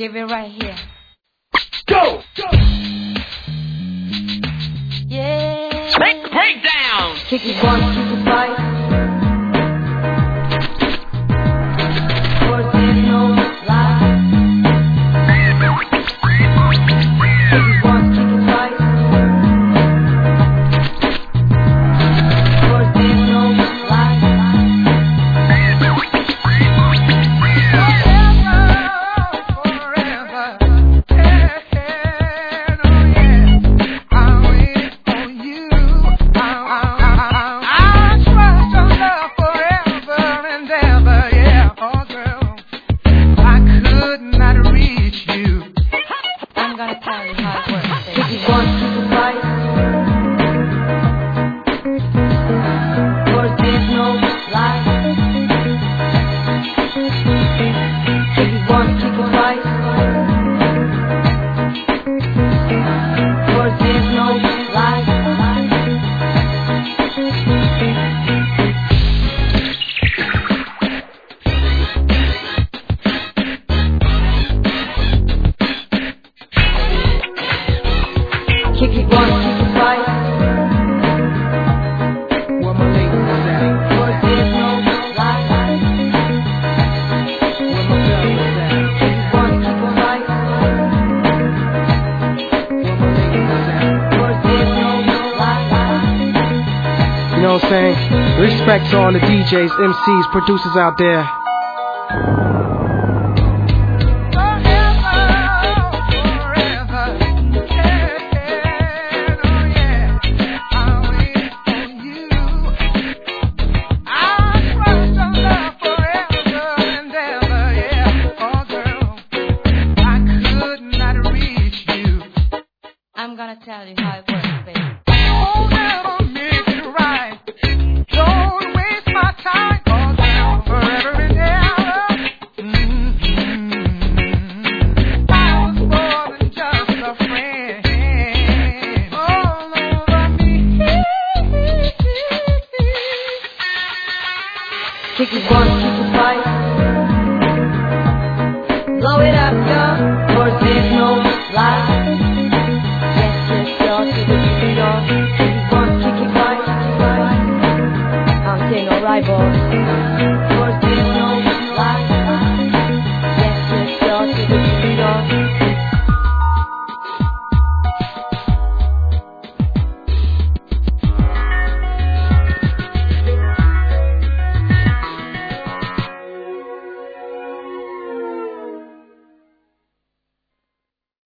give it right here. Go! Yeah. Make the breakdown! Kick it once, kick it twice. Words there's no lie. Kick it once, kick it twice. Words there's no lie. Kick it once, kick it twice. Where my ladies at? Words there's no lie. Where my fellas at? Kick it once, kick it twice. Where my ladies at? Words there's no lie. You know what I'm saying? Respect to all the DJs, MCs, producers out there. I'm gonna tell you how it works, baby. Oh, never make it right. Don't waste my time. Oh, girl, forever and ever. I was more than just a friend. All over me. Kick it once.